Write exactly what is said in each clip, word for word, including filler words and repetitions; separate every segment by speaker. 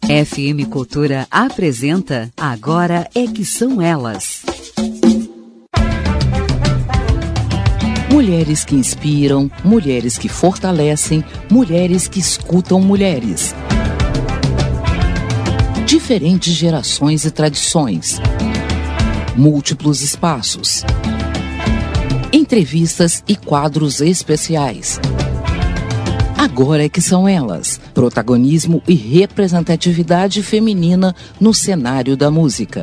Speaker 1: F M Cultura apresenta Agora é que são elas. Mulheres que inspiram, mulheres que fortalecem, mulheres que escutam mulheres. Diferentes gerações e tradições. Múltiplos espaços. Entrevistas e quadros especiais. Agora é que são elas, protagonismo e representatividade feminina no cenário da música.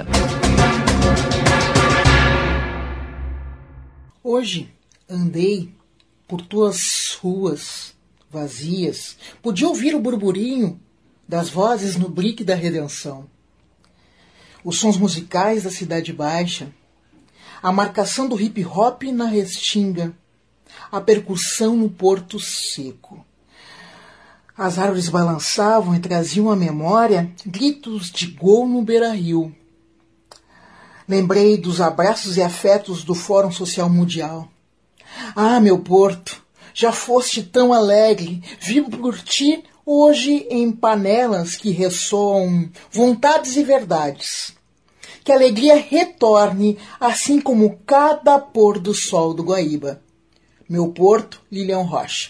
Speaker 2: Hoje andei por tuas ruas vazias, podia ouvir o burburinho das vozes no brique da redenção, os sons musicais da Cidade Baixa, a marcação do hip-hop na Restinga, a percussão no Porto Seco. As árvores balançavam e traziam à memória gritos de gol no Beira-Rio. Lembrei dos abraços e afetos do Fórum Social Mundial. Ah, meu Porto, já foste tão alegre, vivo por ti hoje em panelas que ressoam vontades e verdades. Que a alegria retorne, assim como cada pôr do sol do Guaíba. Meu Porto, Lilian Rocha.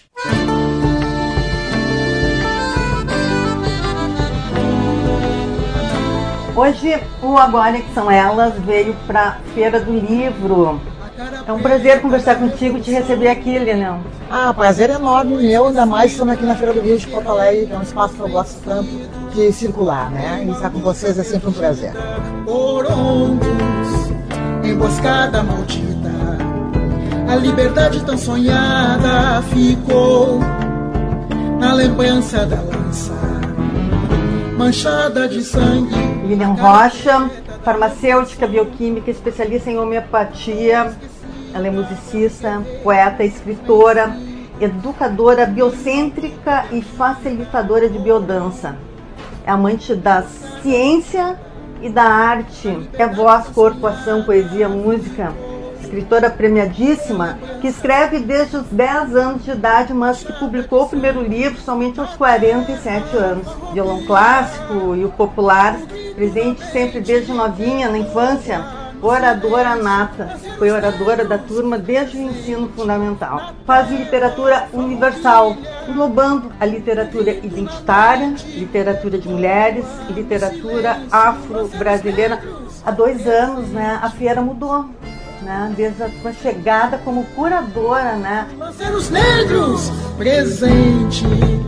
Speaker 3: Hoje, o Agora que são elas veio para a Feira do Livro. É um prazer conversar contigo e te receber aqui, Lilian.
Speaker 4: Ah, prazer enorme meu, ainda mais estamos aqui na Feira do Livro de Porto Alegre, que é um espaço que eu gosto tanto de circular, né? E estar com vocês é sempre um prazer.
Speaker 2: Emboscada maldita, a liberdade tão sonhada ficou na lembrança da lança, manchada de sangue.
Speaker 3: Lilian Rocha, farmacêutica, bioquímica, especialista em homeopatia. Ela é musicista, poeta, escritora, educadora biocêntrica e facilitadora de biodança. É amante da ciência e da arte. É voz, corpo, ação, poesia, música. Escritora premiadíssima, que escreve desde os dez anos de idade, mas que publicou o primeiro livro somente aos quarenta e sete anos. Violão clássico e o popular, presente sempre desde novinha, na infância, oradora nata. Foi oradora da turma desde o ensino fundamental. Faz literatura universal, englobando a literatura identitária, literatura de mulheres e literatura afro-brasileira. Há dois anos, né, a feira mudou. Né, desde a sua chegada como curadora, né?
Speaker 2: Parceiros negros presente.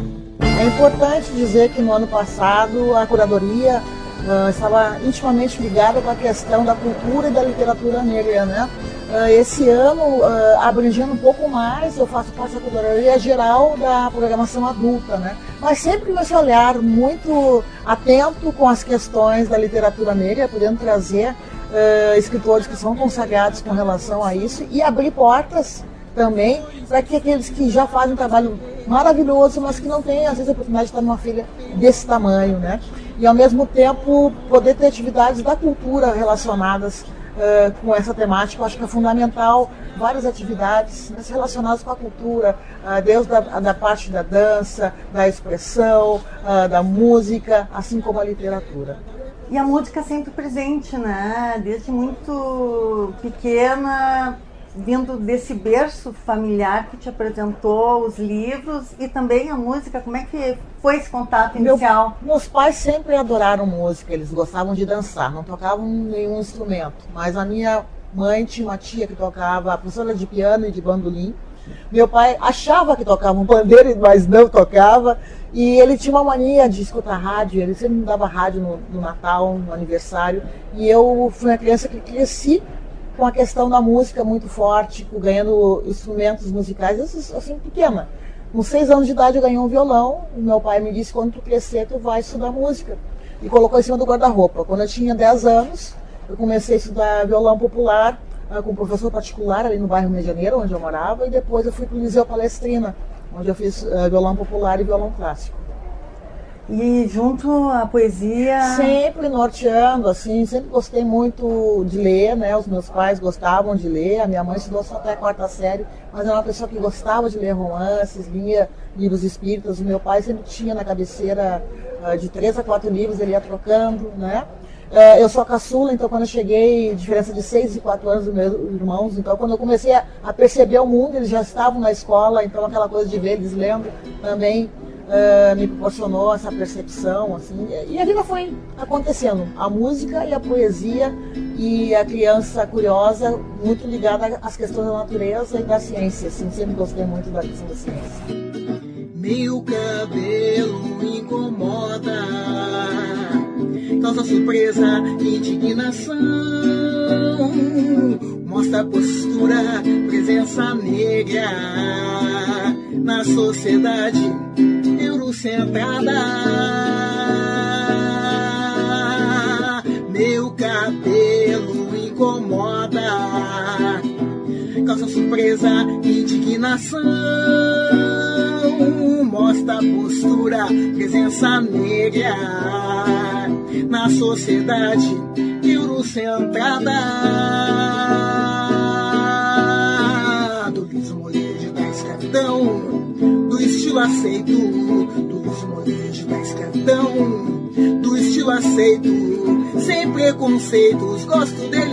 Speaker 4: É importante dizer que no ano passado a curadoria uh, estava intimamente ligada com a questão da cultura e da literatura negra, né? Uh, esse ano, uh, abrangendo um pouco mais, eu faço parte da curadoria geral da programação adulta, né? Mas sempre com esse olhar muito atento com as questões da literatura negra, podendo trazer Uh, escritores que são consagrados com relação a isso e abrir portas também para que aqueles que já fazem um trabalho maravilhoso, mas que não têm às vezes a oportunidade de estar numa feira desse tamanho, né? E ao mesmo tempo poder ter atividades da cultura relacionadas uh, com essa temática. Eu acho que é fundamental várias atividades relacionadas com a cultura, uh, desde a da parte da dança, da expressão, uh, da música, assim como a literatura.
Speaker 3: E a música sempre presente, né? Desde muito pequena, vindo desse berço familiar que te apresentou os livros e também a música. Como é que foi esse contato inicial?
Speaker 4: Meu, meus pais sempre adoraram música, eles gostavam de dançar, não tocavam nenhum instrumento. Mas a minha mãe tinha uma tia que tocava, professora de piano e de bandolim. Meu pai achava que tocava um pandeiro, mas não tocava. E ele tinha uma mania de escutar rádio, ele sempre me dava rádio no, no Natal, no aniversário. E eu fui uma criança que cresci com a questão da música muito forte, ganhando instrumentos musicais, assim, pequena. Com seis anos de idade eu ganhei um violão, e meu pai me disse, quando tu crescer, tu vai estudar música. E colocou em cima do guarda-roupa. Quando eu tinha dez anos, eu comecei a estudar violão popular, com um professor particular ali no bairro Medianeira, onde eu morava, e depois eu fui para o Liceu Palestrina, onde eu fiz uh, violão popular e violão clássico.
Speaker 3: E junto à poesia...
Speaker 4: Sempre norteando, assim, sempre gostei muito de ler, né? Os meus pais gostavam de ler, a minha mãe estudou só até a quarta série, mas era uma pessoa que gostava de ler romances, lia livros espíritas. O meu pai sempre tinha na cabeceira uh, de três a quatro livros ele ia trocando, né? Uh, eu sou a caçula, então quando eu cheguei, diferença de seis e quatro anos dos meus irmãos, então quando eu comecei a, a perceber o mundo, eles já estavam na escola, então aquela coisa de ver eles lendo também uh, me proporcionou essa percepção, assim, e a vida foi acontecendo, a música e a poesia e a criança curiosa, muito ligada às questões da natureza e da ciência, assim, sempre gostei muito da questão da ciência.
Speaker 2: Meu cabelo incomoda, causa surpresa e indignação, mostra postura, presença negra na sociedade eurocentrada. Meu cabelo incomoda, causa surpresa e indignação, mostra postura, presença negra na sociedade eurocentrada. Do Luiz Moreira da escravidão, do estilo aceito, do Luiz Moreira da escravidão, do estilo aceito, sem preconceitos, gosto dele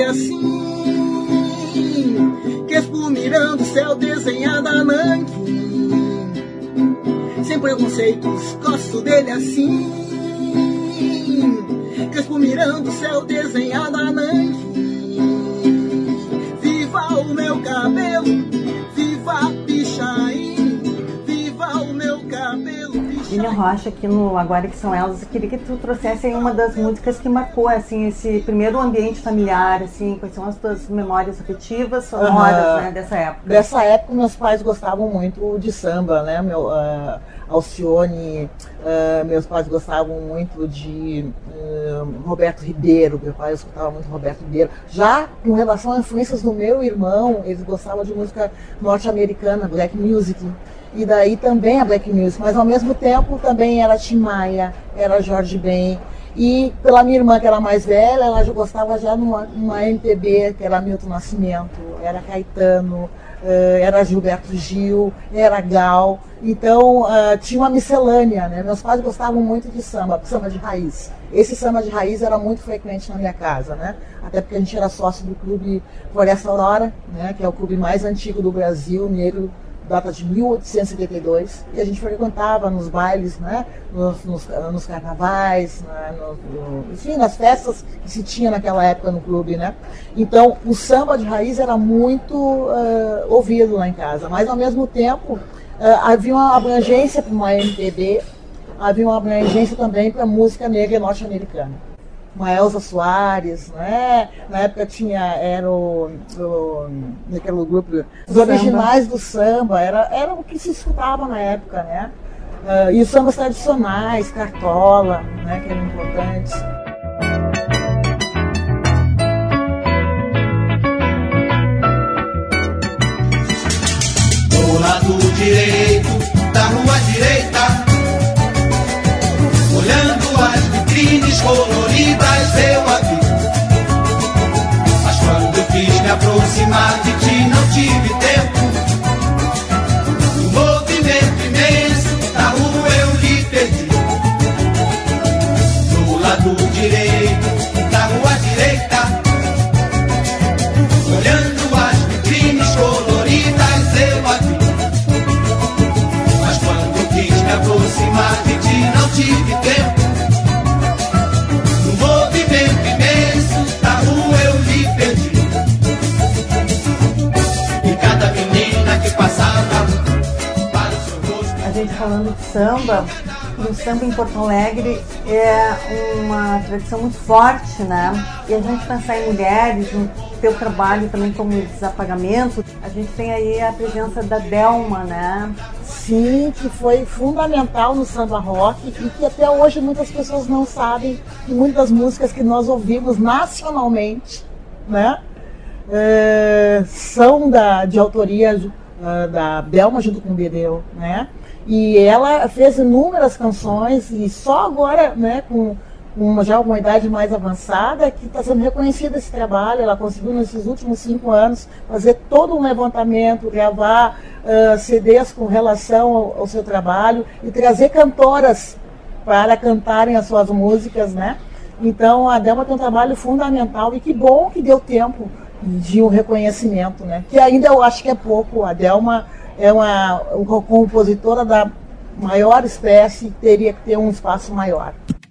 Speaker 2: assim, Crespo mirando o céu desenhado a nanquim, sem preconceitos, gosto dele assim, Crespo mirando o céu desenhado a nanquim. Viva o meu cabelo, viva Pichain, viva o meu cabelo, Pichain.
Speaker 3: Lilian Rocha, aqui no Agora Que São Elas, eu queria que tu trouxesse aí uma das músicas que marcou, assim, esse primeiro ambiente familiar, assim, quais são as tuas memórias afetivas, sonoras, uhum. né, dessa época.
Speaker 4: Dessa época, meus pais gostavam muito de samba, né, meu... Uh... Alcione, uh, meus pais gostavam muito de uh, Roberto Ribeiro, meu pai escutava muito Roberto Ribeiro. Já com relação a influências do meu irmão, eles gostavam de música norte-americana, black music, e daí também a black music, mas ao mesmo tempo também era Tim Maia, era Jorge Ben, e pela minha irmã, que era mais velha, ela já gostava já numa, numa M P B, que era Milton Nascimento, era Caetano, Uh, era Gilberto Gil, era Gal, então uh, tinha uma miscelânea, né? Meus pais gostavam muito de samba, samba de raiz. Esse samba de raiz era muito frequente na minha casa, né? Até porque a gente era sócio do clube Floresta Aurora, né? Que é o clube mais antigo do Brasil, negro, data de mil oitocentos e setenta e dois, e a gente frequentava nos bailes, né, nos, nos, nos carnavais, né, no, no, enfim, nas festas que se tinha naquela época no clube, né. Então, o samba de raiz era muito uh, ouvido lá em casa, mas ao mesmo tempo uh, havia uma abrangência para uma M P B, havia uma abrangência também para música negra norte-americana. Uma Elza Soares, né? Na época tinha, era o, o naquele grupo, os originais do samba, era, era o que se escutava na época, né? Uh, e os sambas tradicionais, Cartola, né? Que eram importantes.
Speaker 5: Do lado direito da rua direita, olhando as vitrines coloridas, eu a vi. Mas quando quis me aproximar de ti, não tive tempo. No movimento imenso da rua eu lhe perdi. Do lado direito da rua direita, olhando as vitrines coloridas, eu a vi. Mas quando quis me aproximar de ti, não tive tempo.
Speaker 3: Falando de samba, o samba em Porto Alegre é uma tradição muito forte, né? E a gente pensar em mulheres, no teu trabalho também como desapagamento, a gente tem aí a presença da Delma, né?
Speaker 4: Sim, que foi fundamental no samba rock e que até hoje muitas pessoas não sabem que muitas músicas que nós ouvimos nacionalmente, né? É, são da, de autoria uh, da Delma junto com o Bedeu, né? E ela fez inúmeras canções e só agora, né, com, com já uma idade mais avançada, que está sendo reconhecido esse trabalho. Ela conseguiu nesses últimos cinco anos fazer todo um levantamento, gravar uh, C Ds com relação ao, ao seu trabalho e trazer cantoras para cantarem as suas músicas, né? Então a Delma tem um trabalho fundamental e que bom que deu tempo de um reconhecimento, né? Que ainda eu acho que é pouco. A Delma é uma, uma compositora da maior espécie, teria que ter um espaço maior.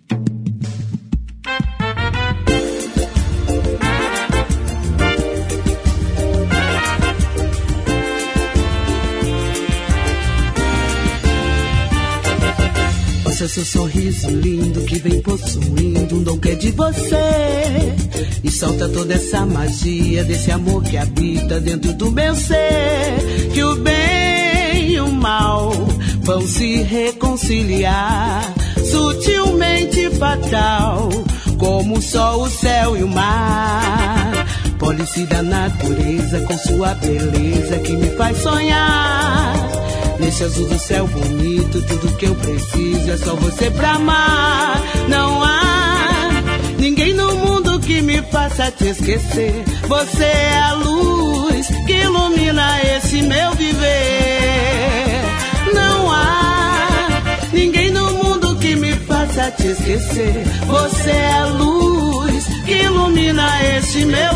Speaker 6: Seu, seu sorriso lindo que vem possuindo um dom que é de você e solta toda essa magia desse amor que habita dentro do meu ser, que o bem e o mal vão se reconciliar, sutilmente fatal, como o sol, o céu e o mar. Pólice da natureza com sua beleza que me faz sonhar. Nesse azul do céu bonito, tudo que eu preciso é só você pra amar. Não há ninguém no mundo que me faça te esquecer. Você é a luz que ilumina esse meu viver. Não há ninguém no mundo que me faça te esquecer. Você é a luz que ilumina esse meu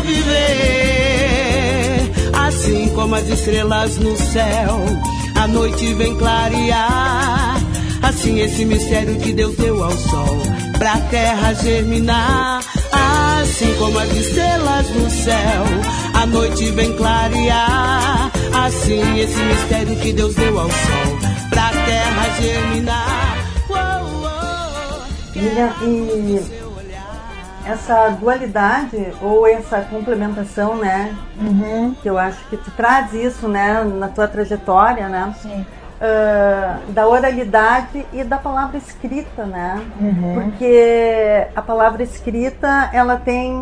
Speaker 6: viver. Assim como as estrelas no céu, a noite vem clarear. Assim esse mistério que Deus deu ao sol, pra terra germinar. Assim como as estrelas no céu, a noite vem clarear. Assim esse mistério que Deus deu ao sol, pra terra germinar. Uou, uou,
Speaker 3: Lilian, e essa dualidade ou essa complementação, né?
Speaker 4: Uhum.
Speaker 3: Que eu acho que tu traz isso, né, na tua trajetória, né?
Speaker 4: Sim.
Speaker 3: Uh, da oralidade e da palavra escrita, né?
Speaker 4: Uhum.
Speaker 3: Porque a palavra escrita, ela tem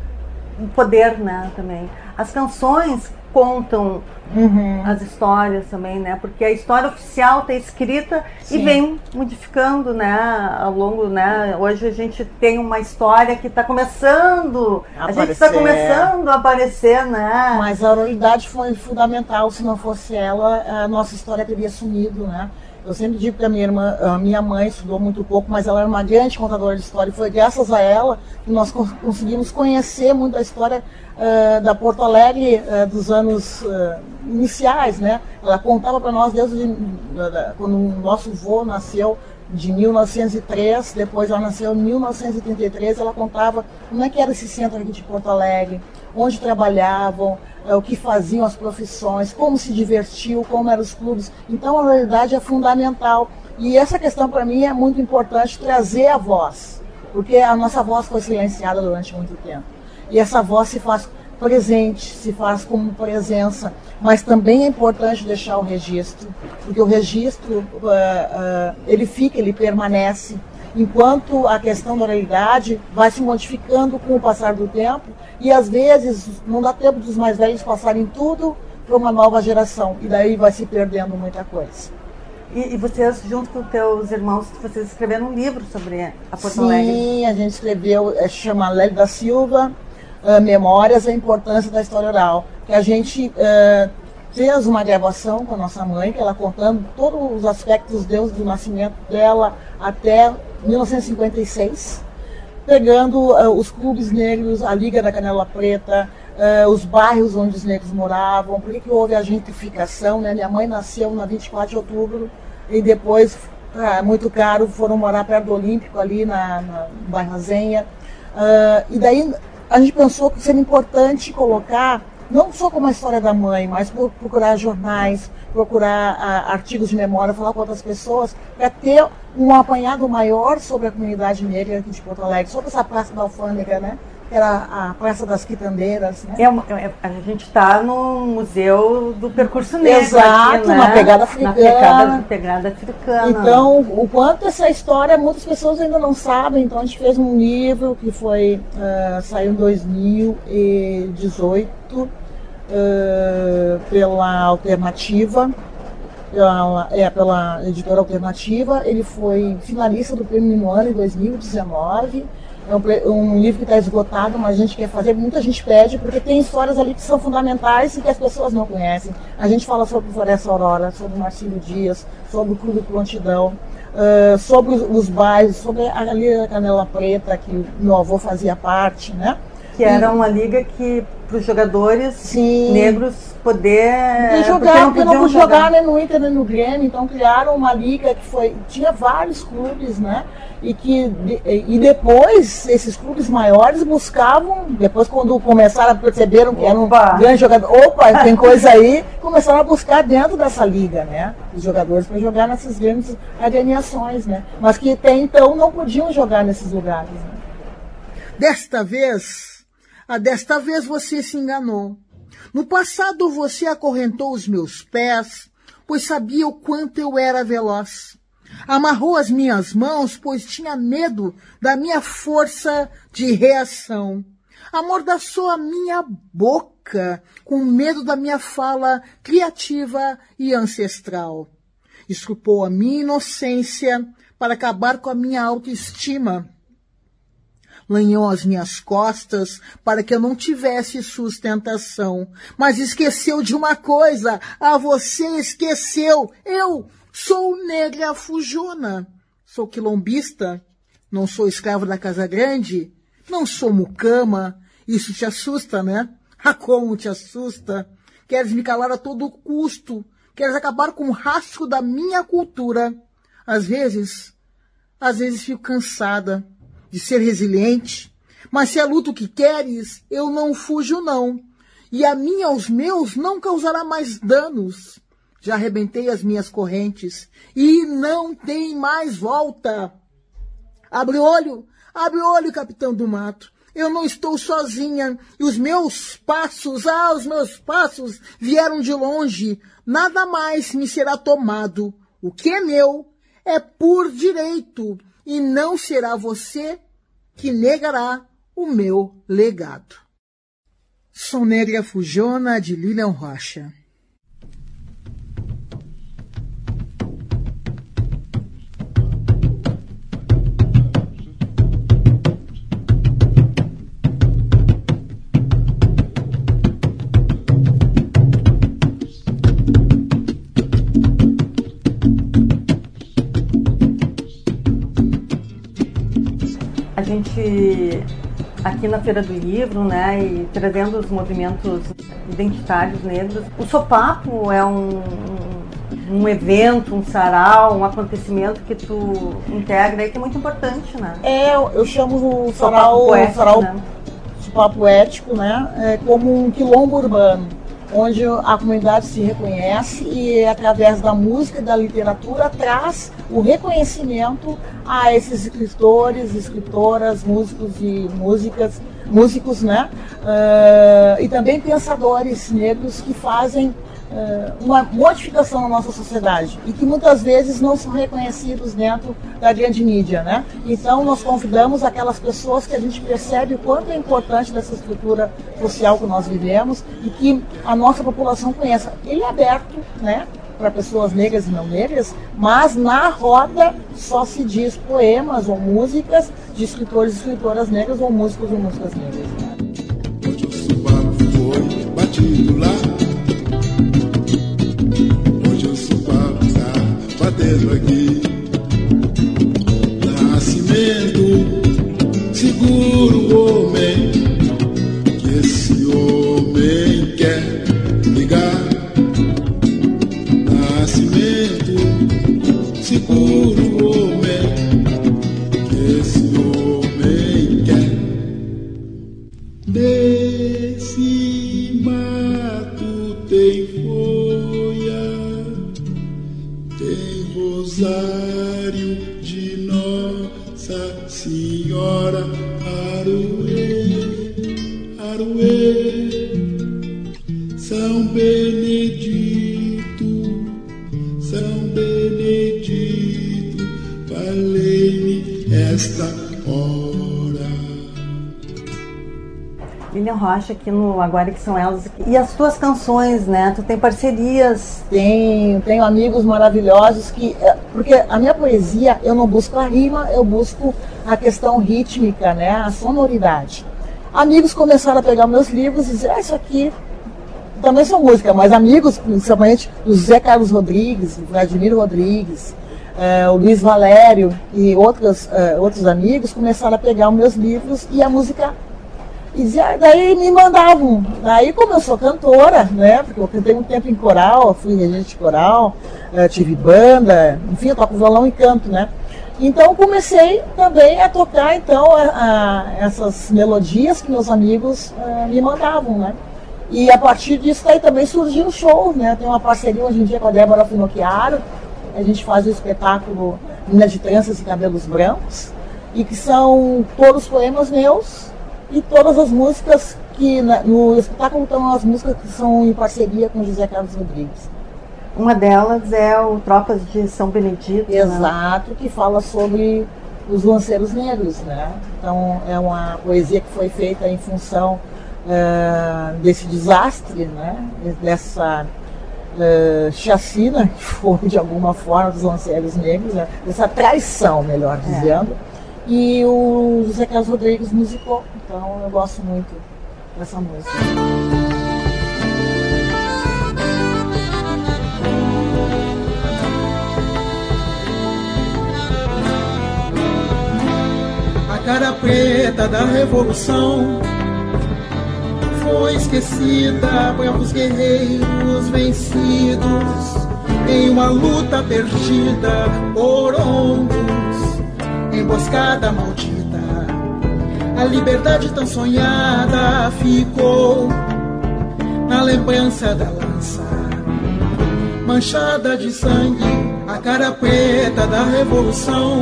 Speaker 3: um poder, né, também. As canções contam
Speaker 4: uhum.
Speaker 3: as histórias também, né? Porque a história oficial está escrita Sim. e vem modificando, né? Ao longo, né? Hoje a gente tem uma história que está começando, a, a gente está começando a aparecer, né?
Speaker 4: Mas a oralidade foi fundamental. Se não fosse ela, a nossa história teria sumido, né? Eu sempre digo que a minha irmã, a minha mãe estudou muito pouco, mas ela era uma grande contadora de história. E foi graças a ela que nós conseguimos conhecer muito a história uh, da Porto Alegre uh, dos anos uh, iniciais, né? Ela contava para nós desde uh, quando o nosso avô nasceu, de mil novecentos e três, depois ela nasceu em mil novecentos e trinta e três, ela contava como é que era esse centro aqui de Porto Alegre, onde trabalhavam, o que faziam as profissões, como se divertiu, como eram os clubes. Então a oralidade é fundamental. E essa questão para mim é muito importante, trazer a voz, porque a nossa voz foi silenciada durante muito tempo. E essa voz se faz presente, se faz como presença, mas também é importante deixar o registro, porque o registro, uh, uh, ele fica, ele permanece, enquanto a questão da oralidade vai se modificando com o passar do tempo, e às vezes não dá tempo dos mais velhos passarem tudo para uma nova geração, e daí vai se perdendo muita coisa.
Speaker 3: E, e vocês, junto com teus irmãos, vocês escreveram um livro sobre a Porto Alegre?
Speaker 4: Sim, a gente escreveu, é, chama Lélio da Silva, uh, Memórias, a Importância da História Oral, que a gente uh, fez uma gravação com a nossa mãe, que ela contando todos os aspectos desde o nascimento dela até mil novecentos e cinquenta e seis, pegando uh, os clubes negros, a Liga da Canela Preta, uh, os bairros onde os negros moravam, por que que houve a gentrificação, né? Minha mãe nasceu na vinte e quatro de outubro e depois, uh, muito caro, foram morar perto do Olímpico, ali na, na no bairro Azenha. Uh, e daí a gente pensou que seria importante colocar, não só como a história da mãe, mas procurar jornais, procurar uh, artigos de memória, falar com outras pessoas, para ter um apanhado maior sobre a comunidade negra aqui de Porto Alegre, sobre essa Praça da Alfândega, né? Que era a Praça das Quitandeiras. Né?
Speaker 3: É uma, é, a gente está no Museu do Percurso Negro.
Speaker 4: Exato,
Speaker 3: aqui, né?
Speaker 4: na pegada africana.
Speaker 3: Na pegada, pegada africana.
Speaker 4: Então, o quanto essa história, muitas pessoas ainda não sabem. Então, a gente fez um livro que foi, uh, saiu em dois mil e dezoito uh, pela Alternativa. Pela, é, pela editora Alternativa. Ele foi finalista do Prêmio Minuano em dois mil e dezenove. É um, um livro que está esgotado, mas a gente quer fazer, muita gente pede, porque tem histórias ali que são fundamentais e que as pessoas não conhecem. A gente fala sobre Floresta Aurora, sobre Marcílio Dias, sobre o Clube Prontidão, uh, sobre os, os bairros, sobre a Liga da Canela Preta, que meu avô fazia parte, né?
Speaker 3: Que era uma liga que, para os jogadores Sim. negros poder
Speaker 4: e jogar, porque não podiam jogar, jogar nem no Inter nem no Grêmio, então criaram uma liga que foi, tinha vários clubes, né? E que e depois esses clubes maiores buscavam, depois quando começaram a perceberam que era um grande jogador, opa, tem coisa aí, começaram a buscar dentro dessa liga, né? Os jogadores para jogar nessas grandes agremiações, né? Mas que até então não podiam jogar nesses lugares. Né?
Speaker 2: Desta vez Ah, desta vez você se enganou. No passado você acorrentou os meus pés, pois sabia o quanto eu era veloz. Amarrou as minhas mãos, pois tinha medo da minha força de reação. Amordaçou a minha boca, com medo da minha fala criativa e ancestral. Estrupou a minha inocência para acabar com a minha autoestima. Lanhou as minhas costas para que eu não tivesse sustentação. Mas esqueceu de uma coisa. Ah, você esqueceu. Eu sou negra fujona. Sou quilombista. Não sou escravo da Casa Grande. Não sou mucama. Isso te assusta, né? Ah, como te assusta. Queres me calar a todo custo. Queres acabar com o rastro da minha cultura. Às vezes, às vezes fico cansada de ser resiliente, mas se é luto que queres, eu não fujo não, e a mim aos meus não causará mais danos. Já arrebentei as minhas correntes, e não tem mais volta. Abre o olho, abre o olho, capitão do mato, eu não estou sozinha, e os meus passos, ah, os meus passos vieram de longe, nada mais me será tomado. O que é meu é por direito, e não será você que negará o meu legado. Sou Negra Fujona, de Lilian Rocha.
Speaker 3: A gente, aqui na Feira do Livro, né, e trazendo os movimentos identitários negros, o Sopapo é um, um evento, um sarau, um acontecimento que tu integra e que é muito importante, né?
Speaker 4: É, eu chamo o sarau,
Speaker 3: Sopapo poético,
Speaker 4: sarau
Speaker 3: né?
Speaker 4: Sopapo poético, né, é como um quilombo urbano, onde a comunidade se reconhece e, através da música e da literatura, traz o reconhecimento a esses escritores, escritoras, músicos e músicas, músicos, né? Uh, e também pensadores negros que fazem uh, uma modificação na nossa sociedade e que muitas vezes não são reconhecidos dentro da grande mídia, né? Então nós convidamos aquelas pessoas que a gente percebe o quanto é importante dessa estrutura social que nós vivemos e que a nossa população conheça. Ele é aberto, né, para pessoas negras e não negras, mas na roda só se diz poemas ou músicas de escritores e escritoras negras ou músicos e músicas negras.
Speaker 5: Hoje o sopapo foi batido lá, hoje o sopapo está batendo aqui. Nascimento, segura o homem, que esse homem quer ligar. Nascimento, segura o homem, que esse homem quer. Desse mato tem folha, tem rosário de Nossa Senhora, Aruê, Aruê, São Benedito, São Benedito, valei-me esta hora.
Speaker 3: Lilian Rocha aqui no Agora Que São Elas. E as tuas canções, né? Tu tem parcerias?
Speaker 4: Tenho, tenho amigos maravilhosos que... Porque a minha poesia, eu não busco a rima, eu busco a questão rítmica, né? A sonoridade. Amigos começaram a pegar meus livros e dizer, ah, isso aqui também são música, mas amigos, principalmente o José Carlos Rodrigues, o Vladimir Rodrigues, uh, o Luiz Valério e outros, uh, outros amigos começaram a pegar os meus livros e a música. E dizia, daí me mandavam. Daí, como eu sou cantora, né, porque eu cantei um tempo em coral, fui regente de coral, uh, tive banda, enfim, eu toco violão e canto, né? Então comecei também a tocar então a, a, essas melodias que meus amigos uh, me mandavam, né? E a partir disso daí também surgiu o show, né? Tem uma parceria hoje em dia com a Débora Finocchiaro, a gente faz o espetáculo Menina de Tranças e Cabelos Brancos, e que são todos poemas meus e todas as músicas que na, no espetáculo estão as músicas que são em parceria com José Carlos Rodrigues.
Speaker 3: Uma delas é o Tropas de São Benedito.
Speaker 4: Exato, né? Que fala sobre os lanceiros negros, né? Então é uma poesia que foi feita em função uh, desse desastre, né? Dessa uh, chacina que foi de alguma forma dos lanceiros negros, né? Dessa traição, melhor dizendo. É. E o José Carlos Rodrigues musicou, então eu gosto muito dessa música.
Speaker 5: A cara preta da revolução foi esquecida pelos guerreiros vencidos em uma luta perdida por ondos, emboscada maldita. A liberdade tão sonhada ficou na lembrança da lança, manchada de sangue. A cara preta da revolução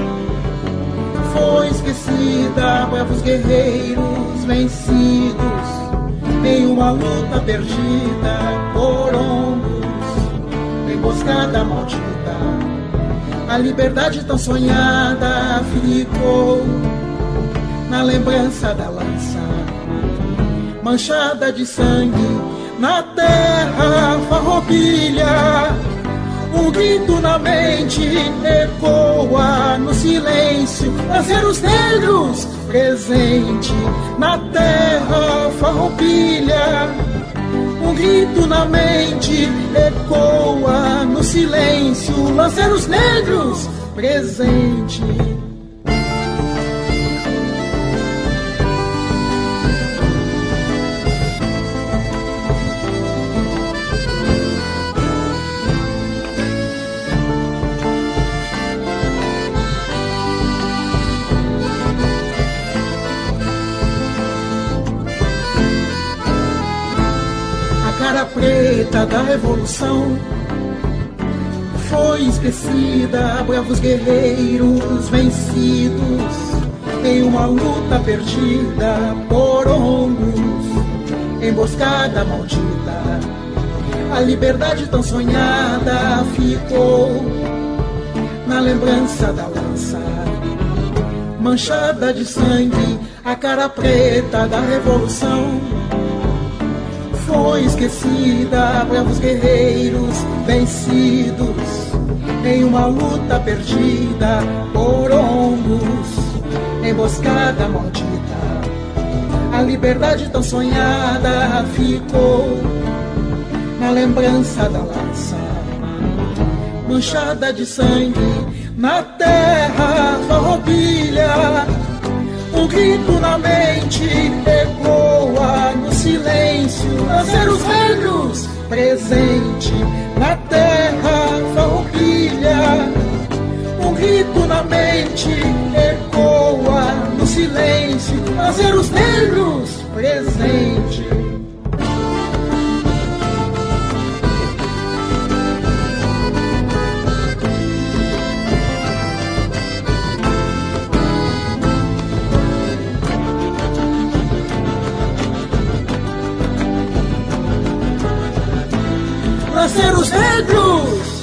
Speaker 5: foi esquecida pelos guerreiros vencidos em uma luta perdida por ombros, emboscada maldita. A liberdade tão sonhada ficou na lembrança da lança, manchada de sangue. Na terra farroupilha, um grito na mente ecoa no silêncio. Lanceiros negros presente na terra farroupilha, um grito na mente ecoa no silêncio. Lanceiros negros presente. A preta da revolução foi esquecida, bravos guerreiros vencidos em uma luta perdida por ombros, emboscada maldita. A liberdade tão sonhada ficou na lembrança da lança, manchada de sangue. A cara preta da revolução foi esquecida, bravos guerreiros vencidos em uma luta perdida por ombros, emboscada maldita. A liberdade tão sonhada ficou na lembrança da lança, manchada de sangue. Na terra farroupilha, um grito na mente ecoa no silêncio. Lanceiros negros presente na terra farroupilha, um grito na mente ecoa no silêncio. Lanceiros negros presente. Lanceiros negros!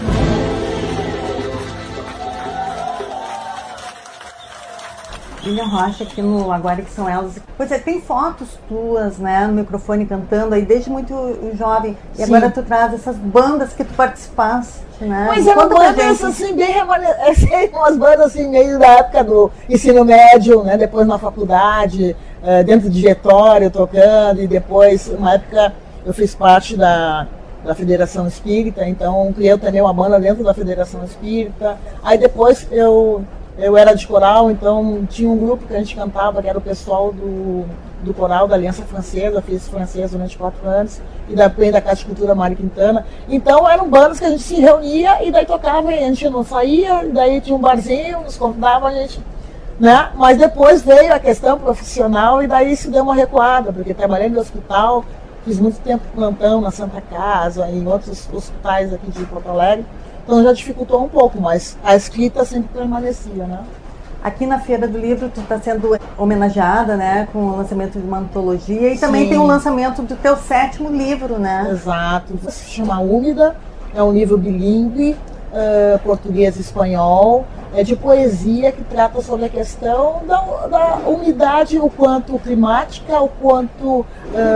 Speaker 3: Lilian Rocha aqui no Agora Que São Elas. Pois é, tem fotos tuas, né, no microfone cantando aí desde muito jovem. E Sim. Agora tu traz essas bandas que tu participaste, né?
Speaker 4: Mas eram bandas assim, bem remanescentes, umas bandas assim, meio da época do ensino médio, né? Depois na faculdade, dentro de diretório tocando, e depois, uma época, eu fiz parte da da Federação Espírita, então criei também uma banda dentro da Federação Espírita. Aí depois eu, eu era de coral, então tinha um grupo que a gente cantava, que era o pessoal do, do coral da Aliança Francesa, fiz francês durante quatro anos, e também da Casa de Cultura Mário Quintana. Então eram bandas que a gente se reunia e daí tocava, e a gente não saía, e daí tinha um barzinho, nos convidava, a gente... Né? Mas depois veio a questão profissional e daí se deu uma recuada, porque trabalhei no hospital, fiz muito tempo plantão na Santa Casa, em outros hospitais aqui de Porto Alegre, então já dificultou um pouco, mas a escrita sempre permanecia, né?
Speaker 3: Aqui na Feira do Livro tu está sendo homenageada, né, com o lançamento de uma antologia e
Speaker 4: Sim.
Speaker 3: também tem o lançamento do teu sétimo livro, né?
Speaker 4: Exato, se chama Úmida, é um livro bilíngue, uh, português e espanhol, é de poesia que trata sobre a questão da, da umidade, o quanto climática, o quanto uh,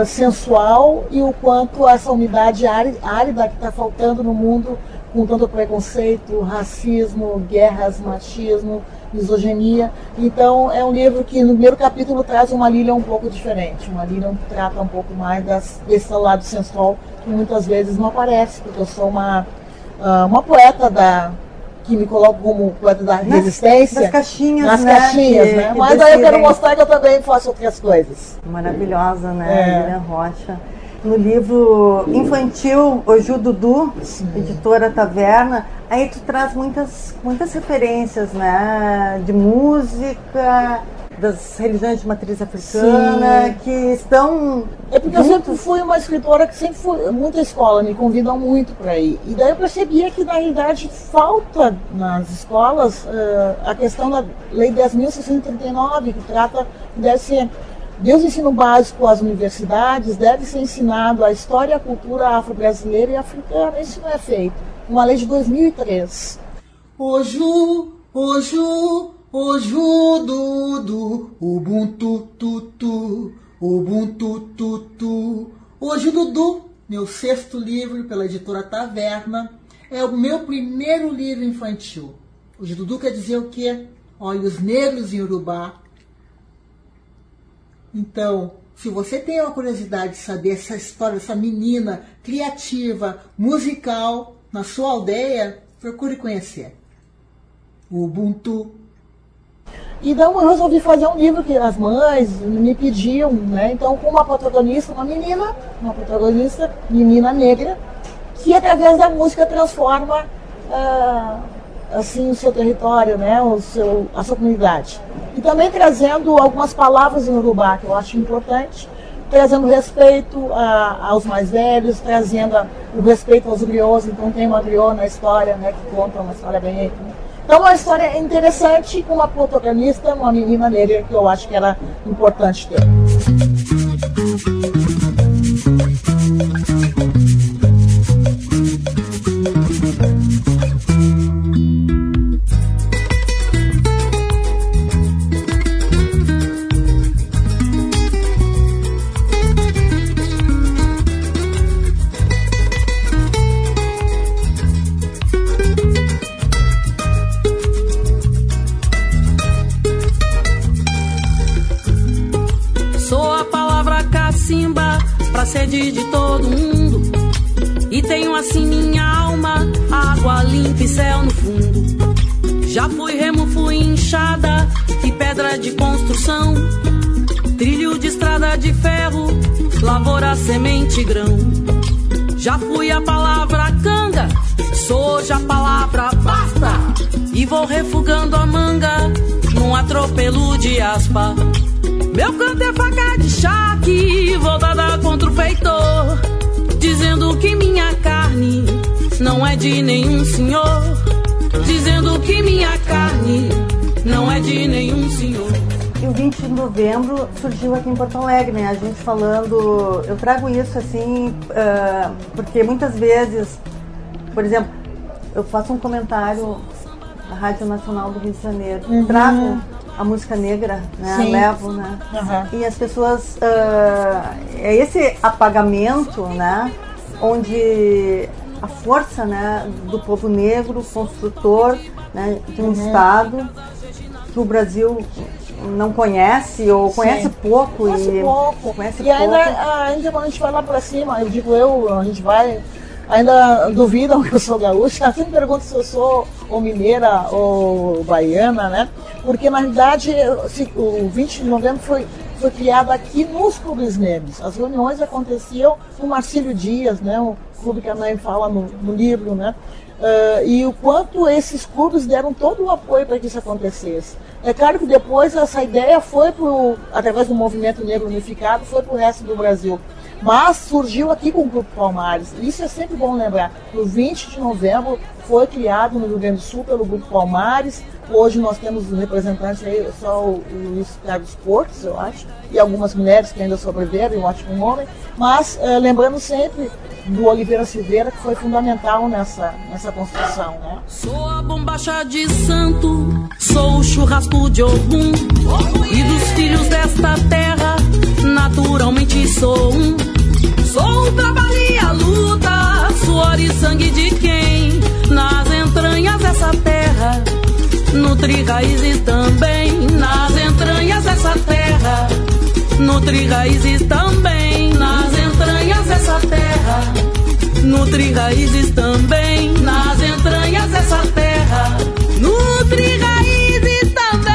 Speaker 4: sensual e o quanto essa umidade árida que está faltando no mundo com tanto preconceito, racismo, guerras, machismo, misoginia. Então é um livro que no primeiro capítulo traz uma Lilian um pouco diferente, uma Lilian que trata um pouco mais das, desse lado sensual que muitas vezes não aparece, porque eu sou uma, uh, uma poeta da... que me coloco como poeta da resistência.
Speaker 3: Nas caixinhas,
Speaker 4: nas
Speaker 3: né?
Speaker 4: caixinhas,
Speaker 3: que,
Speaker 4: né?
Speaker 3: que
Speaker 4: Mas aí eu quero mostrar que eu também faço outras coisas.
Speaker 3: Maravilhosa, né?
Speaker 4: É.
Speaker 3: Lilian Rocha. No livro infantil, Oju Dudu, Sim. editora Taverna, aí tu traz muitas, muitas referências, né? De música, das religiões de matriz africana, Sim. que estão...
Speaker 4: É porque juntos. Eu sempre fui uma escritora que sempre fui, muita escola me convidam muito para ir. E daí eu percebia que na realidade falta nas escolas uh, a questão da Lei dez mil seiscentos e trinta e nove, que trata, deve ser, desde o ensino básico às universidades, deve ser ensinado a história e a cultura afro-brasileira e africana. Isso não é feito. Uma lei de dois mil e três.
Speaker 2: Oju, Oju, Oju Dudu, Ubuntu Tutu, Ubuntu Tutu. Oju Dudu, meu sexto livro pela editora Taverna, é o meu primeiro livro infantil. Oju Dudu quer dizer o quê? Olhos negros em Urubá. Então, se você tem uma curiosidade de saber essa história dessa menina criativa, musical, na sua aldeia, procure conhecer. O Ubuntu.
Speaker 4: E então eu resolvi fazer um livro que as mães me pediam, né? Então, com uma protagonista, uma menina, uma protagonista, menina negra, que através da música transforma uh, assim, o seu território, né? o seu, a sua comunidade. E também trazendo algumas palavras em Urubá, que eu acho importante, trazendo respeito a, aos mais velhos, trazendo a, o respeito aos griots. Então tem uma griot na história, né? Que conta uma história bem... Então, uma história interessante com uma protagonista, uma menina negra, que eu acho que era importante ter.
Speaker 6: Pra sede de todo mundo. E tenho assim minha alma, água limpa e céu no fundo. Já fui remo, fui inchada e pedra de construção, trilho de estrada de ferro, lavoura, semente e grão. Já fui a palavra canga, sou hoje a palavra basta. E vou refugando a manga num atropelo de aspa. Meu canto é faca de charque, voltada contra o feitor, dizendo que minha carne não é de nenhum senhor. Dizendo que minha carne não é de nenhum senhor.
Speaker 3: E o vinte de novembro surgiu aqui em Porto Alegre, né? A gente falando... Eu trago isso assim, uh, porque muitas vezes, por exemplo, eu faço um comentário na Rádio Nacional do Rio de Janeiro, uhum. trago a música negra, né?
Speaker 4: Sim.
Speaker 3: Levo, né?
Speaker 4: Uhum.
Speaker 3: E as pessoas... Uh, é esse apagamento, né? Onde a força, né, do povo negro, construtor, né, de um uhum. Estado que o Brasil não conhece ou conhece Sim. pouco.
Speaker 4: Conhece
Speaker 3: e
Speaker 4: pouco.
Speaker 3: Conhece
Speaker 4: e
Speaker 3: pouco.
Speaker 4: ainda, ainda quando a gente vai lá para cima, eu digo eu, a gente vai... ainda duvidam que eu sou gaúcha, sempre perguntam se eu sou ou mineira ou baiana, né? Porque na realidade o vinte de novembro foi, foi criado aqui nos clubes negros. As reuniões aconteciam no Marcílio Dias, né? O clube que a mãe fala no, no livro, né? Uh, e o quanto esses clubes deram todo o apoio para que isso acontecesse. É claro que depois essa ideia foi, pro, através do Movimento Negro Unificado, foi para o resto do Brasil. Mas surgiu aqui com o Grupo Palmares. Isso é sempre bom lembrar. No vinte de novembro foi criado no Rio Grande do Sul pelo Grupo Palmares. Hoje nós temos um representante aí, só o Luiz Carlos Portes, eu acho, e algumas mulheres que ainda sobreviveram, e um ótimo homem. Mas uh, lembrando sempre do Oliveira Silveira, que foi fundamental nessa, nessa construção, né?
Speaker 6: Sou a bombacha de santo, sou o churrasco de Ogum, e dos filhos desta terra, naturalmente sou um. Sou o trabalho e a luta, suor e sangue de quem nas entranhas dessa terra nutre raízes também, nas entranhas dessa terra nutre raízes também, nas entranhas dessa terra nutre raízes também, nas entranhas dessa terra nutre raízes também.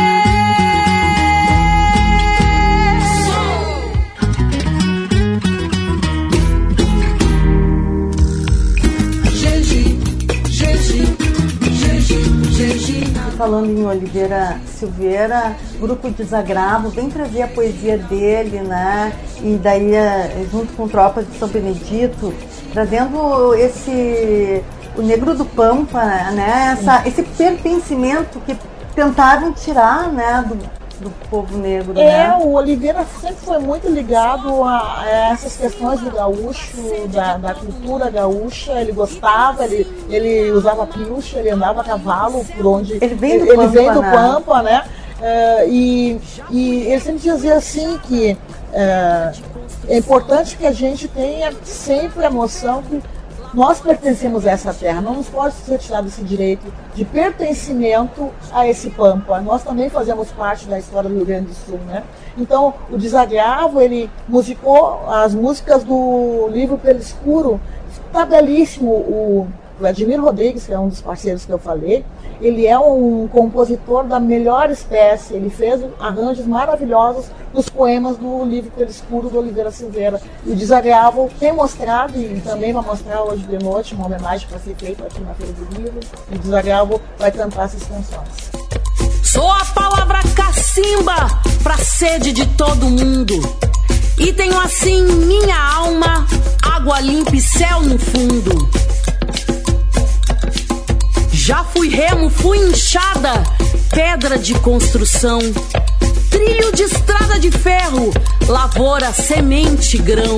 Speaker 3: Gegi, Gegi, Gegi, Gegi. Falando em Oliveira Silveira, o grupo Desagravo vem trazer a poesia dele, né? E daí, junto com Tropas de São Benedito, trazendo esse o Negro do Pampa, né? Essa, esse pertencimento que tentaram tirar, né, do, do povo negro.
Speaker 4: É,
Speaker 3: né?
Speaker 4: O Oliveira sempre foi muito ligado a, a essas questões do gaúcho, da, da cultura gaúcha. Ele gostava, ele, ele usava piucha, ele andava a cavalo por onde...
Speaker 3: Ele vem do
Speaker 4: ele,
Speaker 3: Pampa,
Speaker 4: ele vem do
Speaker 3: né?
Speaker 4: Pampa, né? Uh, e, e ele sempre dizia assim que uh, é importante que a gente tenha sempre a noção que nós pertencemos a essa terra, não nos pode ser tirado esse direito de pertencimento a esse Pampa. Nós também fazemos parte da história do Rio Grande do Sul, né? Então, o Desagravo, ele musicou as músicas do livro Pelo Escuro. Está belíssimo. O Vladimir Rodrigues, que é um dos parceiros que eu falei, ele é um compositor da melhor espécie. Ele fez arranjos maravilhosos nos poemas do livro Pelo Escuro, do Oliveira Silveira. E o Desagravo tem mostrado, e também vai mostrar hoje de noite, uma homenagem para ser feita aqui na Feira do Livro. E o Desagravo vai cantar essas canções.
Speaker 6: Sou a palavra cacimba pra sede de todo mundo, e tenho assim minha alma, água limpa e céu no fundo. Já fui remo, fui inchada, pedra de construção, trilho de estrada de ferro, lavoura, semente, grão.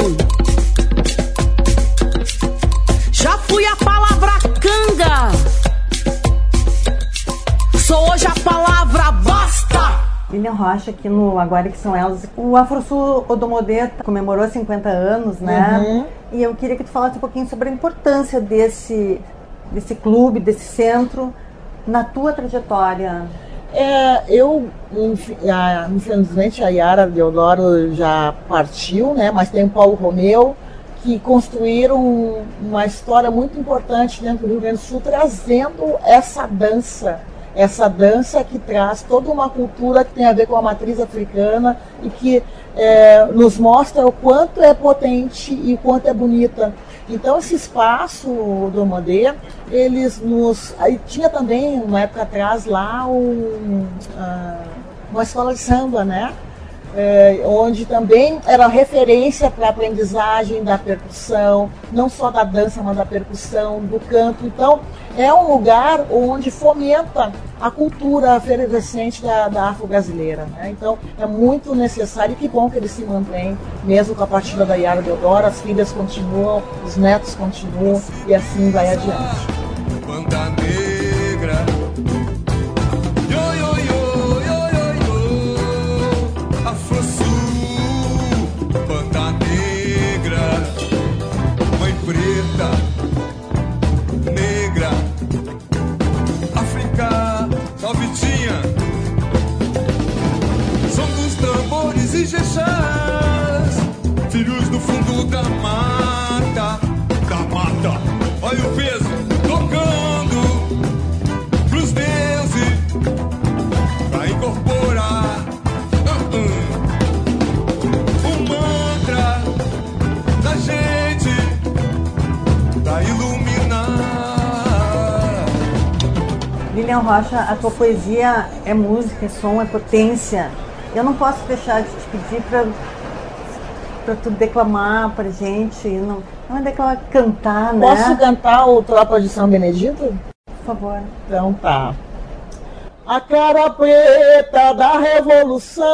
Speaker 6: Já fui a palavra canga, sou hoje a palavra basta.
Speaker 3: Lilian Rocha, aqui no Agora Que São Elas, o Afrosul Odomodê comemorou cinquenta anos, né?
Speaker 4: Uhum.
Speaker 3: E eu queria que tu falasse um pouquinho sobre a importância desse, desse clube, desse centro, na tua trajetória.
Speaker 4: É, eu, infelizmente, a Yara Deodoro já partiu, né? Mas tem o Paulo Romeu, que construíram uma história muito importante dentro do Rio Grande do Sul, trazendo essa dança. Essa dança que traz toda uma cultura que tem a ver com a matriz africana e que é, nos mostra o quanto é potente e o quanto é bonita. Então esse espaço do Omodê, eles nos... Aí tinha também, uma época atrás, lá um, uh, uma escola de samba, né? É, onde também era referência para a aprendizagem da percussão, não só da dança, mas da percussão, do canto. Então, é um lugar onde fomenta a cultura efervescente da, da afro-brasileira, né? Então, é muito necessário, e que bom que ele se mantém, mesmo com a partida da Yara Deodoro, as filhas continuam, os netos continuam, e assim vai adiante.
Speaker 5: Banda Negra. Preta, negra, África, Salvitinha, som dos tambores e jexás, filhos do fundo da mata, da mata.
Speaker 7: Olha o peso tocando pros deuses pra incorporar uh -uh, o mantra da gente pra iluminar.
Speaker 3: Lilian Rocha, a tua poesia é música, é som, é potência. Eu não posso deixar de te pedir para para tu declamar pra gente, não, não é declamar, cantar, né?
Speaker 4: Posso cantar o Tropa de São Benedito?
Speaker 3: Por favor.
Speaker 4: Então tá. A cara preta da revolução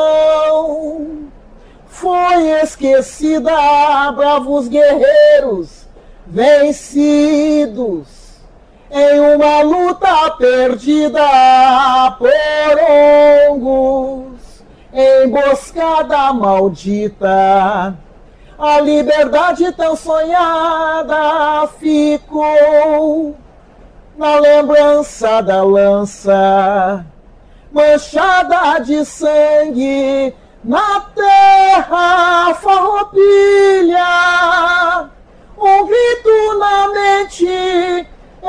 Speaker 4: foi esquecida, bravos guerreiros vencidos em uma luta perdida por hongos. Emboscada maldita, a liberdade tão sonhada ficou na lembrança da lança, manchada de sangue na terra farroupilha. Um grito na mente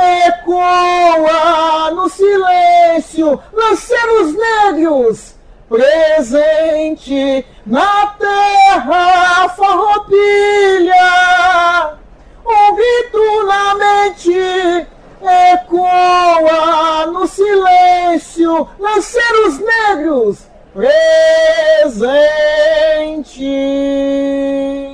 Speaker 4: ecoa no silêncio, lanceiros negros presente na terra farroupilha. Um grito na mente ecoa no silêncio, lanceiros negros presente.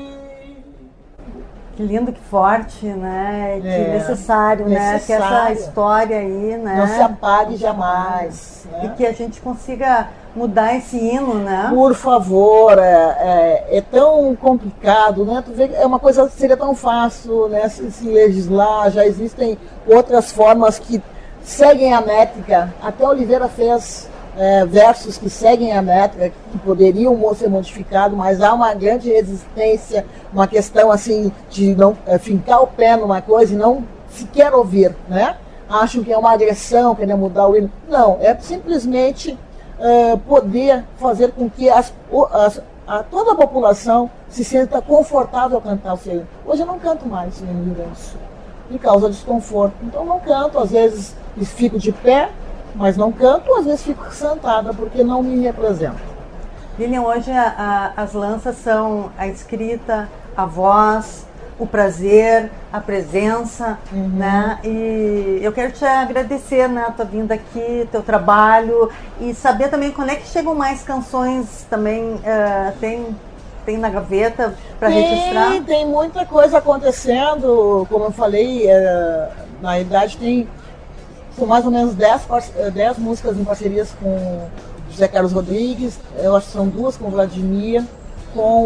Speaker 3: Que lindo, que forte, né? Que
Speaker 4: é,
Speaker 3: necessário, né? Que essa história aí, né?
Speaker 4: Não se apague jamais.
Speaker 3: Né? E que a gente consiga mudar esse hino, né?
Speaker 4: Por favor, é, é, é tão complicado, né? Tu vê que é uma coisa que seria tão fácil, né? Se, se legislar, já existem outras formas que seguem a métrica. Até Oliveira fez é, versos que seguem a métrica, que poderiam ser modificados, mas há uma grande resistência, uma questão assim de não é, fincar o pé numa coisa e não sequer ouvir, né? Acham que é uma agressão, querer mudar o hino. Não, é simplesmente é, poder fazer com que as, as, a, toda a população se sinta confortável a cantar o seu hino. Hoje eu não canto mais o hino do Rio Grande do Sul, por causa do desconforto. Então não canto, às vezes fico de pé, mas não canto, às vezes fico sentada, porque não me representa.
Speaker 3: Lilian, hoje a, a, as lanças são a escrita, a voz, o prazer, a presença, uhum. né? E eu quero te agradecer, né, a tua vinda aqui, teu trabalho, e saber também quando é que chegam mais canções também, uh, tem, tem na gaveta para registrar?
Speaker 4: Tem muita coisa acontecendo, como eu falei, uh, na realidade tem são mais ou menos dez músicas em parcerias com José Carlos Rodrigues, eu acho que são duas com o Vladimir, com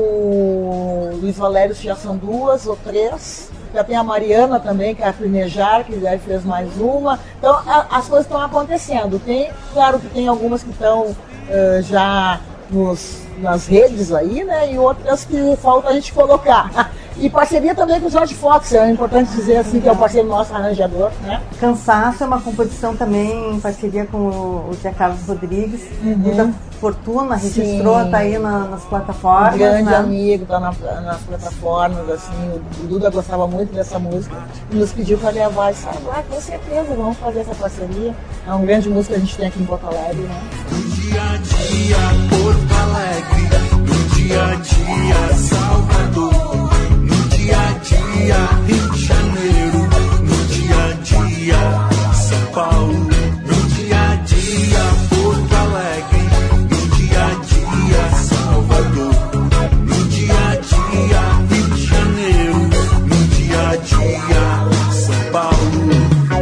Speaker 4: o Luiz Valério já são duas ou três, já tem a Mariana também, que é a Prinejar, que já fez mais uma, então a, as coisas estão acontecendo, tem, claro que tem algumas que estão uh, já nos, nas redes aí, né, e outras que falta a gente colocar. E parceria também com o Jorge Fox, é importante dizer assim, que é o parceiro nosso arranjador, né?
Speaker 3: Cansaço é uma composição também em parceria com o Zé Carlos Rodrigues, uhum. Muita Fortuna, registrou, Sim. tá aí na, nas plataformas.
Speaker 4: Um grande
Speaker 3: né?
Speaker 4: amigo, tá na, nas plataformas, assim, o Duda gostava muito dessa música e nos pediu para levar e sabe, ah, com certeza, vamos fazer essa parceria. É uma grande música que a gente tem aqui em Porto Alegre, né?
Speaker 5: No dia a dia, Porto Alegre, no dia a dia, Salvador. No dia a dia, Rio de Janeiro, no dia a dia, São Paulo, no dia a dia, Porto Alegre, no dia a dia, Salvador, no dia a dia, Rio de Janeiro, no dia a dia, São Paulo.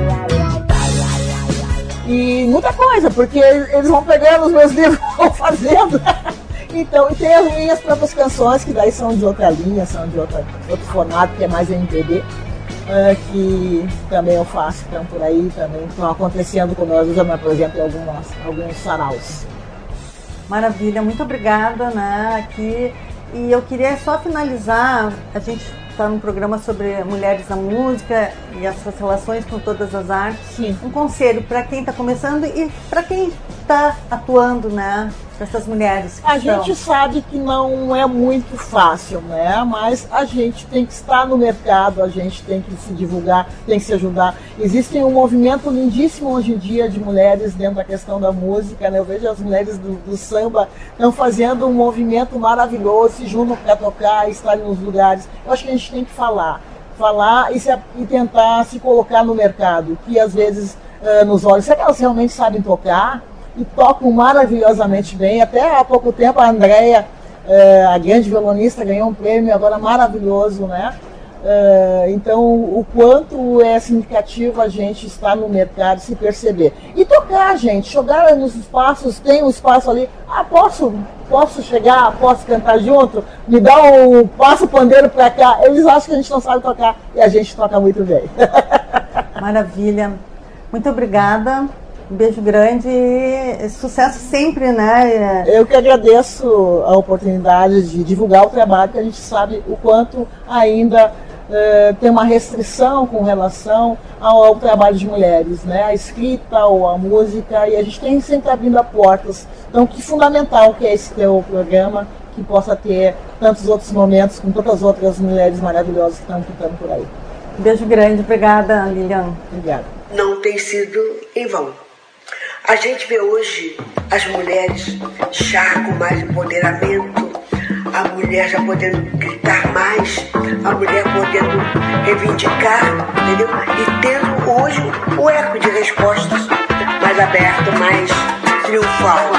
Speaker 4: E muita coisa, porque eles vão pegando os meus livros e vão fazendo. Então, e tem as minhas próprias canções, que daí são de outra linha, são de outra, outro formato, que é mais M P B, uh, que também eu faço, então por aí também estão acontecendo conosco, às vezes eu me apresento em algumas, alguns saraus.
Speaker 3: Maravilha, muito obrigada, né, aqui, e eu queria só finalizar, a gente está num programa sobre mulheres na música e as suas relações com todas as artes.
Speaker 4: Sim.
Speaker 3: Um conselho para quem está começando e para quem está atuando, né, para essas mulheres?
Speaker 4: A gente sabe que não é muito fácil, né? Mas a gente tem que estar no mercado, a gente tem que se divulgar, tem que se ajudar. Existe um movimento lindíssimo hoje em dia de mulheres dentro da questão da música, né? Eu vejo as mulheres do, do samba estão fazendo um movimento maravilhoso, se juntam para tocar, estarem nos lugares. Eu acho que a gente tem que falar, falar e, se, e tentar se colocar no mercado, que às vezes uh, nos olhos, será que elas realmente sabem tocar? E tocam maravilhosamente bem. Até há pouco tempo a Andréia, eh, a grande violonista, ganhou um prêmio agora maravilhoso, né? Eh, então, o quanto é significativo a gente estar no mercado, se perceber. E tocar, gente, jogar nos espaços, tem um espaço ali, ah, posso, posso chegar, posso cantar junto? Me dá um, passa o pandeiro pra cá. Eles acham que a gente não sabe tocar e a gente toca muito bem.
Speaker 3: Maravilha. Muito obrigada. Um beijo grande e sucesso sempre, né?
Speaker 4: Eu que agradeço a oportunidade de divulgar o trabalho, que a gente sabe o quanto ainda eh, tem uma restrição com relação ao, ao trabalho de mulheres, né? A escrita ou a música, e a gente tem sempre abrindo portas. Então, que fundamental que é esse teu programa, que possa ter tantos outros momentos com tantas outras mulheres maravilhosas que estão cantando por aí.
Speaker 3: Um beijo grande, obrigada, Lilian.
Speaker 4: Obrigada.
Speaker 8: Não tem sido em vão. A gente vê hoje as mulheres já com mais empoderamento, a mulher já podendo gritar mais, a mulher podendo reivindicar, entendeu? E tendo hoje o eco de respostas mais aberto, mais triunfal.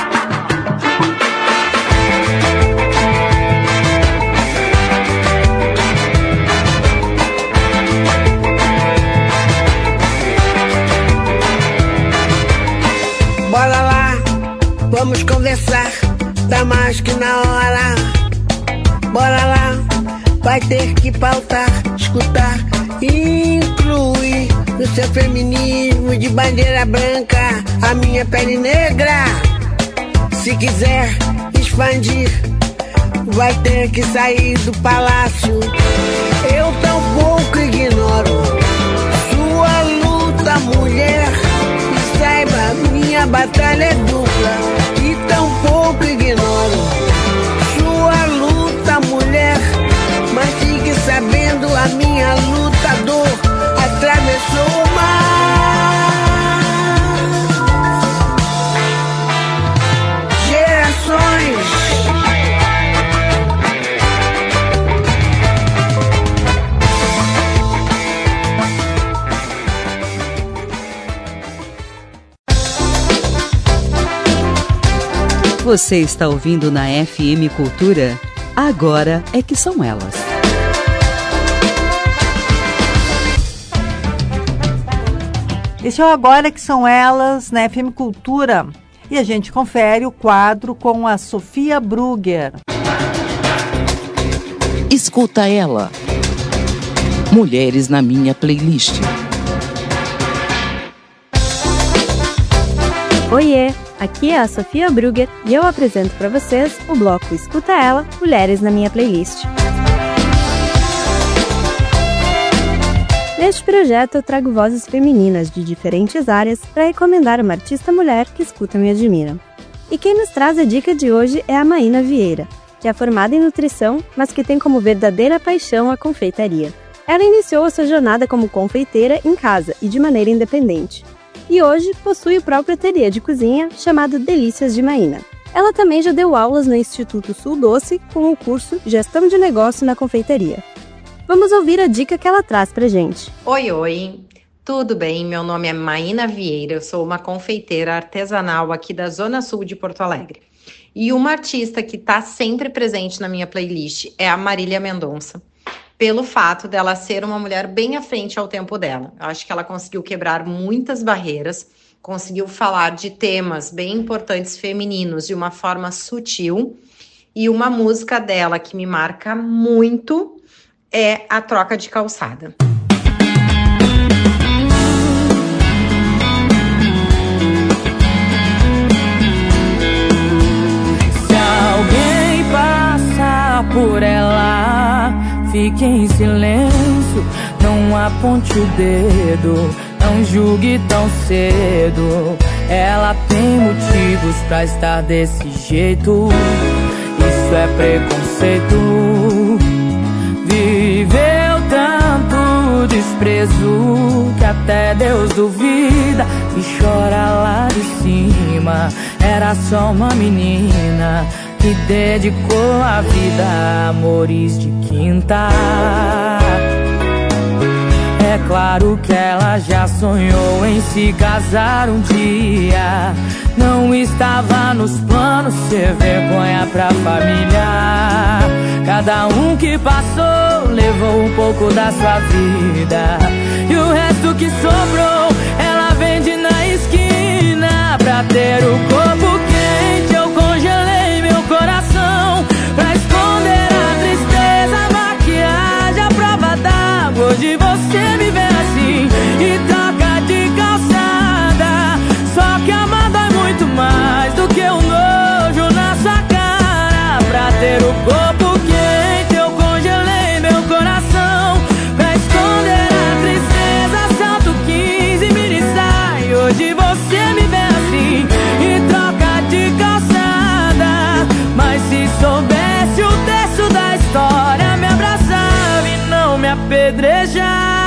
Speaker 8: Bora lá, vamos conversar, tá mais que na hora. Bora lá, vai ter que pautar, escutar, incluir no seu feminismo de bandeira branca a minha pele negra. Se quiser expandir, vai ter que sair do palácio. Eu tão pouco ignoro sua luta, mulher. Saiba, minha batalha é dupla e tão pouco ignoro sua luta, mulher. Mas fique sabendo, a minha luta, dor atravessou o mar. Gerações.
Speaker 1: Você está ouvindo na F M Cultura? Agora é que são elas.
Speaker 3: Esse é o Agora que são elas na F M Cultura. E a gente confere o quadro com a Sofia Brugger.
Speaker 1: Escuta ela. Mulheres na minha playlist.
Speaker 9: Oiê, aqui é a Sofia Brugger e eu apresento para vocês o bloco Escuta Ela, Mulheres na minha playlist. Neste projeto eu trago vozes femininas de diferentes áreas para recomendar uma artista mulher que escuta e me admira. E quem nos traz a dica de hoje é a Maína Vieira, que é formada em nutrição, mas que tem como verdadeira paixão a confeitaria. Ela iniciou a sua jornada como confeiteira em casa e de maneira independente. E hoje possui o próprio ateliê de cozinha chamado Delícias de Maína. Ela também já deu aulas no Instituto Sul Doce com o curso Gestão de Negócio na Confeitaria. Vamos ouvir a dica que ela traz pra gente.
Speaker 10: Oi, oi! Tudo bem? Meu nome é Maína Vieira, eu sou uma confeiteira artesanal aqui da Zona Sul de Porto Alegre. E uma artista que está sempre presente na minha playlist é a Marília Mendonça, pelo fato dela ser uma mulher bem à frente ao tempo dela. Eu acho que ela conseguiu quebrar muitas barreiras, conseguiu falar de temas bem importantes femininos de uma forma sutil, e uma música dela que me marca muito é A Troca de Calçada.
Speaker 11: Se alguém passar por ela, fique em silêncio, não aponte o dedo, não julgue tão cedo. Ela tem motivos pra estar desse jeito. Isso é preconceito. Viveu tanto desprezo que até Deus duvida e chora lá de cima. Era só uma menina que dedicou a vida a amores de quinta. É claro que ela já sonhou em se casar um dia. Não estava nos planos ser vergonha pra família. Cada um que passou levou um pouco da sua vida. E o resto que sobrou ela vende na esquina. Pra ter o corpo quente eu congelei meu coração. Pra esconder a tristeza, a maquiagem, a prova d'água. Hoje você me vê assim e troca de calçada. Só que amado é muito mais do que o nojo na sua cara. Pra ter o corpo quente eu congelei meu coração. Pra esconder a tristeza, salto quinze mini saia. Hoje você me vê assim e troca de calçada. Mas se soubesse o terço da história, me abraçava e não me apedrejava.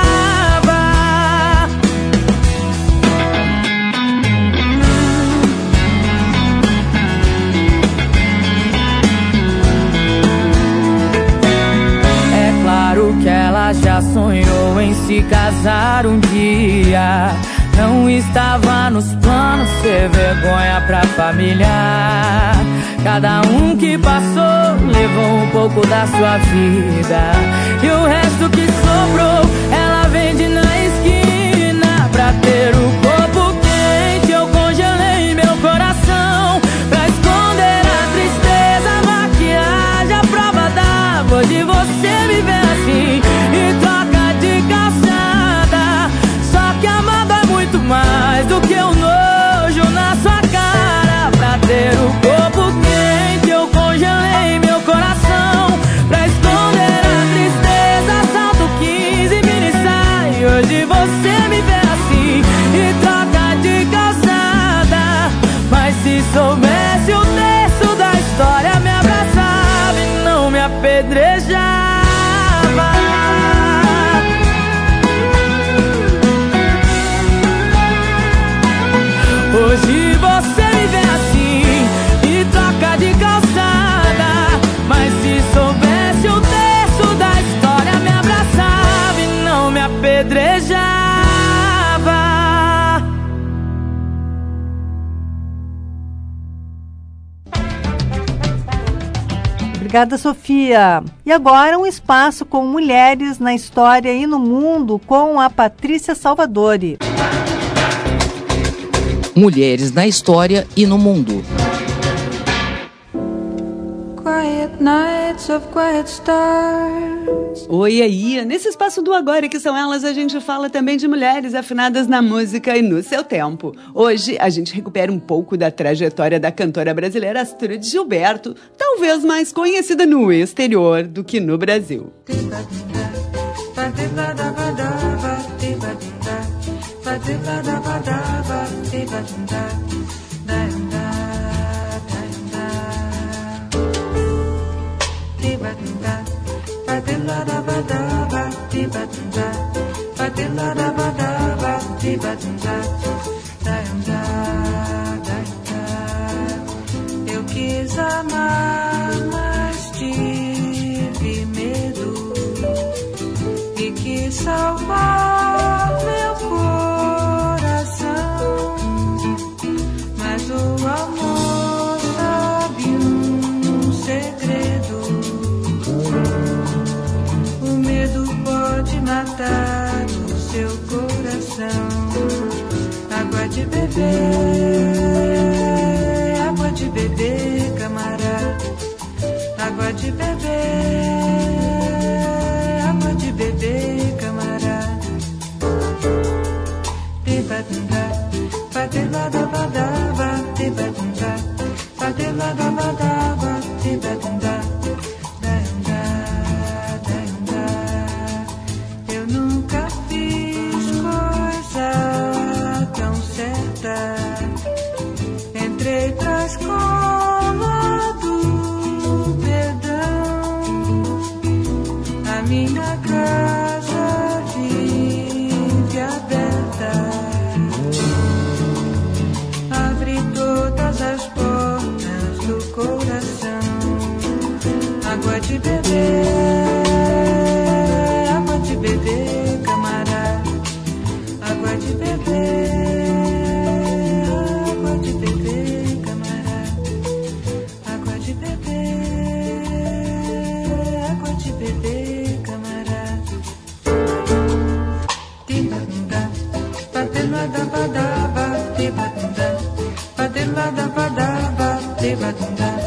Speaker 11: Que ela já sonhou em se casar um dia. Não estava nos planos ser vergonha pra família. Cada um que passou levou um pouco da sua vida. E o resto que sobrou ela vende na esquina. Pra ter o corpo quente eu congelei meu coração. Pra esconder a tristeza, a maquiagem, a prova d'água. Hoje você me vê assim e troca de calçada. Só que amado é muito mais do que o nojo na sua cara. Pra ter o corpo quente eu congelei meu coração. Pra esconder a tristeza, salto quinze mini saia. Hoje você me vê assim e troca de calçada. Mas se soubesse o terço da história, me abraçava e não me apedrejava. Hoje você me vê assim e troca de calçada. Mas se soubesse o terço da história, me abraçava e não me apedrejava.
Speaker 3: Obrigada, Sofia. E agora um espaço com mulheres na história e no mundo com a Patrícia Salvadori.
Speaker 1: Mulheres na história e no mundo.
Speaker 12: Quiet nights of quiet stars.
Speaker 13: Oi aí, nesse espaço do Agora que são elas, a gente fala também de mulheres afinadas na música e no seu tempo. Hoje a gente recupera um pouco da trajetória da cantora brasileira Astrud Gilberto, talvez mais conhecida no exterior do que no Brasil.
Speaker 12: Eu quis amar, mas tive medo e quis salvar meu coração, mas o amor sabe um segredo. O medo pode matar o seu coração. Água de beber, água de beber, camarada. Água de beber, água de beber, camarada. Tibadunda, padelada-badaba, tibadunda, padelada-badaba, tibadunda. Eu nunca fiz coisa tão certa. água de beber, água de beber, camarada, água de beber, água de beber, camarada, água de beber, água de beber, camarada. Tibadunda, badelada badaba, tibadunda, badelada badaba, tibadunda.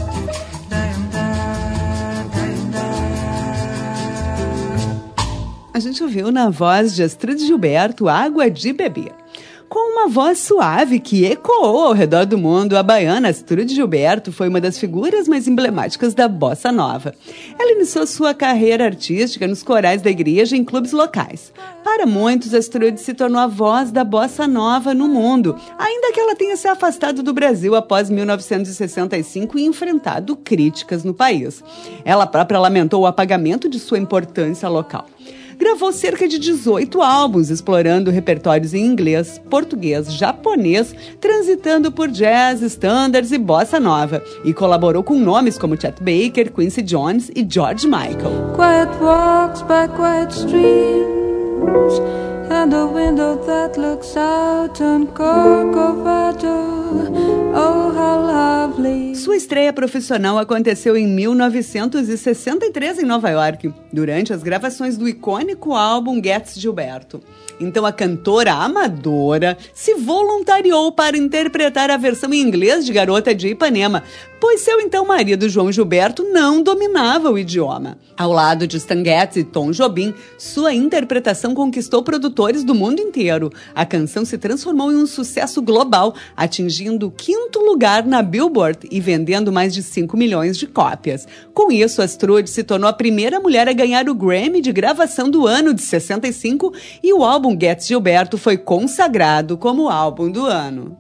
Speaker 13: A gente ouviu na voz de Astrud Gilberto, Água de Beber. Com uma voz suave que ecoou ao redor do mundo, a baiana Astrud Gilberto foi uma das figuras mais emblemáticas da bossa nova. Ela iniciou sua carreira artística nos corais da igreja e em clubes locais. Para muitos, Astrud se tornou a voz da bossa nova no mundo, ainda que ela tenha se afastado do Brasil após mil novecentos e sessenta e cinco e enfrentado críticas no país. Ela própria lamentou o apagamento de sua importância local. Gravou cerca de dezoito álbuns, explorando repertórios em inglês, português, japonês, transitando por jazz, standards e bossa nova, e colaborou com nomes como Chet Baker, Quincy Jones e George Michael.
Speaker 12: Quiet walks by quiet streams, and a window that looks out on Corcovado. Oh, how lovely.
Speaker 13: Sua estreia profissional aconteceu em mil novecentos e sessenta e três em Nova York, durante as gravações do icônico álbum Gets Gilberto. Então a cantora amadora se voluntariou para interpretar a versão em inglês de Garota de Ipanema, pois seu então marido João Gilberto não dominava o idioma. Ao lado de Stan Getz e Tom Jobim, sua interpretação conquistou produtores do mundo inteiro. A canção se transformou em um sucesso global, atingindo o quinto lugar na Billboard e vendendo mais de cinco milhões de cópias. Com isso, Astrud se tornou a primeira mulher a ganhar o Grammy de gravação do ano de sessenta e cinco e o álbum Gets Gilberto foi consagrado como álbum do ano.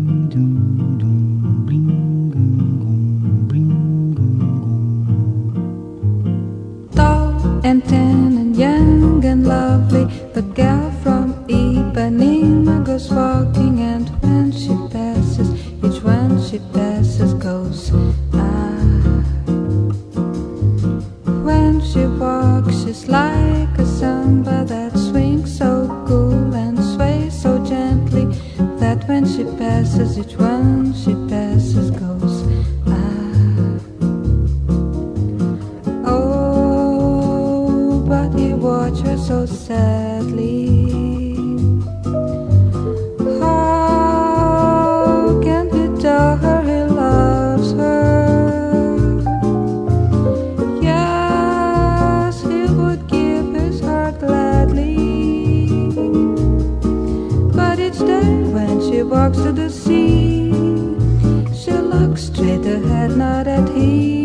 Speaker 12: And tan and young and lovely, the girl from Ipanema goes walking, and when she passes, each one she passes goes ah. When she walks, she's like a samba that swings so cool and sways so gently, that when she passes, each one she passes goes watch her so sadly. How can he tell her he loves her? Yes, he would give his heart gladly, but each day when she walks to the sea, she looks straight ahead, not at him.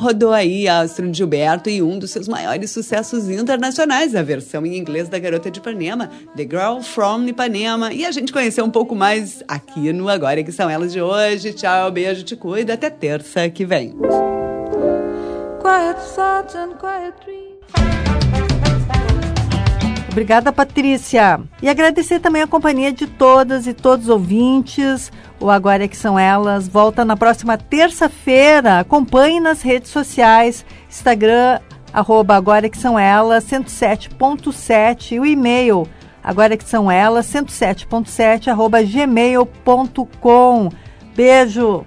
Speaker 13: rodou aí Astrud Gilberto e um dos seus maiores sucessos internacionais, a versão em inglês da Garota de Ipanema, The Girl from Ipanema. E a gente conheceu um pouco mais aqui no Agora Que São Elas de hoje. Tchau, beijo, te cuida, até terça que vem.
Speaker 12: Quiet thoughts and quiet dreams.
Speaker 3: Obrigada, Patrícia. E agradecer também a companhia de todas e todos os ouvintes. O Agora é Que São Elas volta na próxima terça-feira. Acompanhe nas redes sociais, Instagram, arroba Agora é Que São Elas, cento e sete ponto sete, o e-mail, agora é que são elas, cento e sete ponto sete, arroba gmail ponto com. Beijo!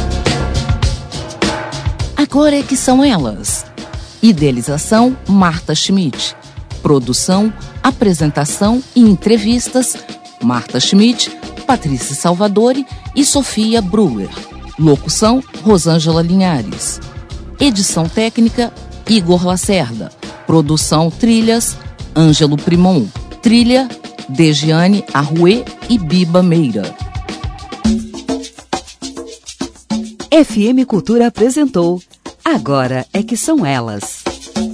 Speaker 1: Agora é Que São Elas. Idealização, Marta Schmidt. Produção, apresentação e entrevistas, Marta Schmidt, Patrícia Salvadori e Sofia Brewer. Locução, Rosângela Linhares. Edição técnica, Igor Lacerda. Produção, trilhas, Ângelo Primon. Trilha, Degiane Arruê e Biba Meira.
Speaker 14: F M Cultura apresentou Agora é Que São Elas.